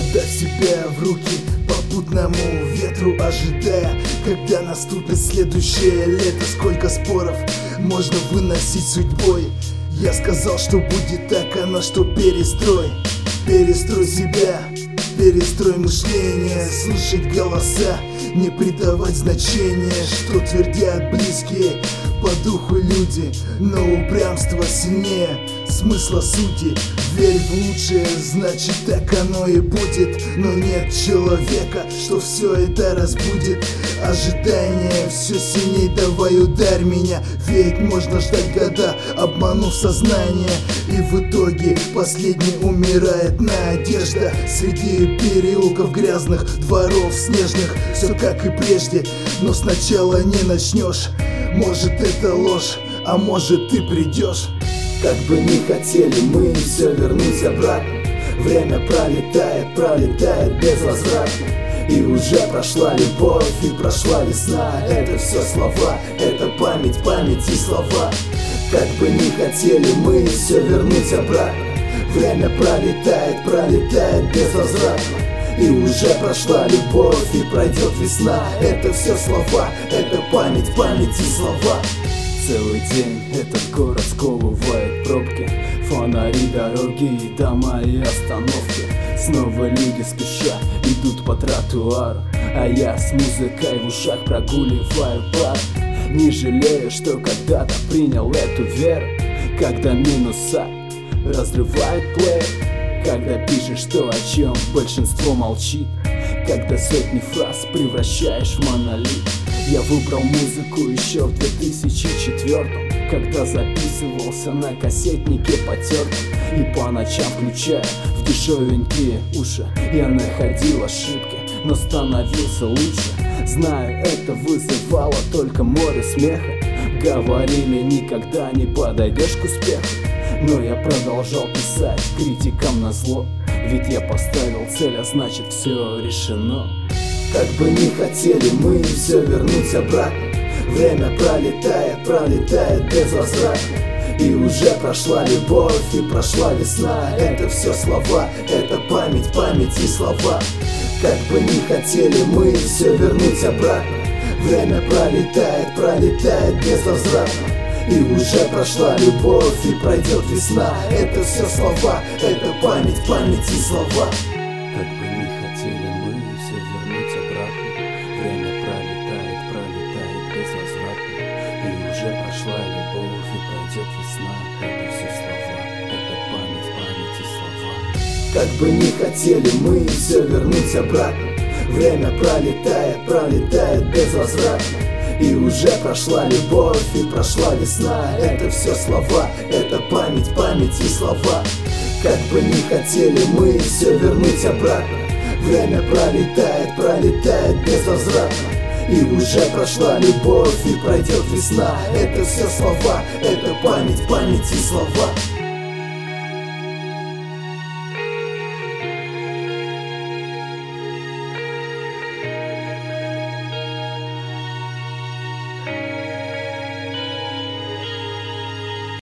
Отдав себя в руки попутному ветру, ожидая, когда наступит следующее лето. Сколько споров можно выносить судьбой. Я сказал, что будет так, а на что перестрой. Перестрой себя, перестрой мышление, слышать голоса, не придавать значения, что твердят близкие по духу люди. Но упрямство сильнее смысла сути. Верь в лучшее, значит так оно и будет. Но нет человека, что все это разбудит. Ожидание все сильней, давай ударь меня. Ведь можно ждать года, обманув сознание. И в итоге последний умирает надежда. Среди переулков грязных, дворов снежных. Все как и прежде, но сначала не начнешь. Может это ложь, а может ты придешь. Как бы ни хотели мы все вернуть обратно, время пролетает, пролетает безвозвратно. И уже прошла любовь, и прошла весна. Это все слова, это память, память и слова. Как бы ни хотели мы все вернуть обратно, время пролетает, пролетает безвозвратно. И уже прошла любовь, и пройдет весна. Это все слова, это память, память и слова. Целый день этот город сковывает пробки, фонари, дороги и дома и остановки. Снова люди спеша идут по тротуару, а я с музыкой в ушах прогуливаю парк. Не жалею, что когда-то принял эту веру, когда минуса разрывают плеер. Когда пишешь то, о чем большинство молчит, когда сотни фраз превращаешь в монолит. Я выбрал музыку еще в 2004, когда записывался на кассетнике потертом. И по ночам включая в дешевенькие уши, я находил ошибки, но становился лучше. Знаю, это вызывало только море смеха. Говорили, никогда не подойдешь к успеху. Но я продолжал писать критикам назло, ведь я поставил цель, а значит все решено. Как бы ни хотели мы все вернуть обратно, время пролетает, пролетает безвозвратно. И уже прошла любовь, и прошла весна. Это все слова, это память, память и слова. Как бы ни хотели мы все вернуть обратно, время пролетает, пролетает безвозвратно. И уже прошла любовь, и пройдет весна. Это все слова, это память, память и слова. Как бы ни хотели мы все вернуть обратно, время пролетает, пролетает безвозвратно. И уже прошла любовь, и пройдет весна. Это все слова, это память, память и слова. Как бы ни хотели мы все вернуть обратно, время пролетает, пролетает безвозвратно. И уже прошла любовь, и прошла весна. Это все слова, это память, память и слова. Как бы ни хотели мы все вернуть обратно, время пролетает, пролетает безвозвратно. И уже прошла любовь, и пройдет весна. Это все слова, это память, память и слова.